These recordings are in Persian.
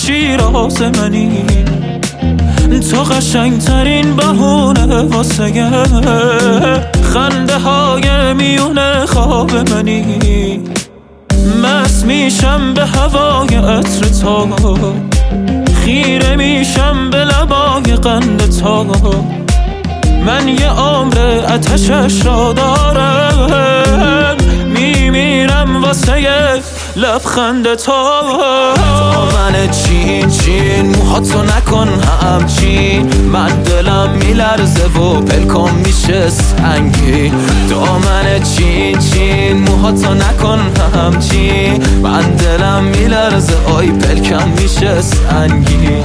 شیراز منی، تو قشنگترین بهونه واسه خنده های میونه خواب منی. مست میشم به هوای عطر تا، خیره میشم به لبای قند تا، من یه عمر آتشش را دارم، میمیرم واسه لبخند تا. دامن چین چین موهاتو نکن همچین، من دلم میلرزه و پلکام میشه سنگین. دامن چین چین موهاتو نکن همچین، من دلم میلرزه آی پلکم میشه سنگین.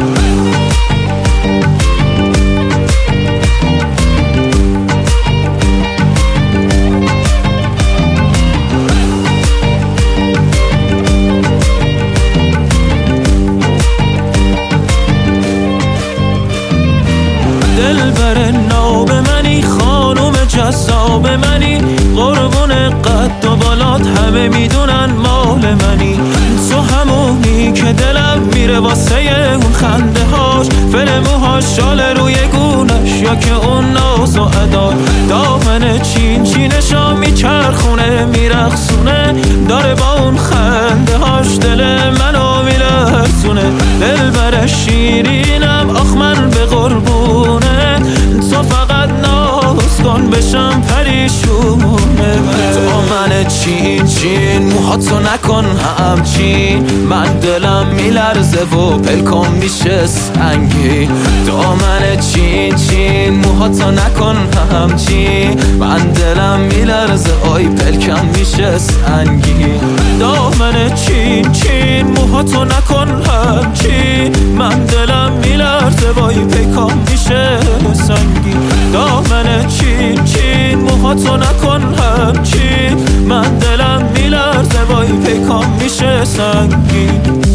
دلبر ناب منی، خانوم جذاب منی، قربون قد و بالات همه میدونن مال منی. تو همونی که دلم میره واسه اون خنده هاش، فر موهاش، شال روی گونش، یا که اون ناز و ادا. دامن چین چینشا میچرخونه میرقصونه، داره با اون خنده هاش دل منو میلرزونه. دلبر شیرینم آخ من به قربونه، تو فقط ناز کن بشم پریشونه. دامن چین چین موهاتو نکن همچین، من دلم میلرزه و پلکام میشه سنگین. دامن چین چین موهاتو نکن همچین، من دلم میلرزه آی پلکم میشه سنگین. دامن چین چین موهاتو نکن همچین، من دلم میلرزه وای پلکام میشه سنگین. دامن چین چین موهاتو نکن همچین، من دلم میلرزه وای پلکام میشه سنگین.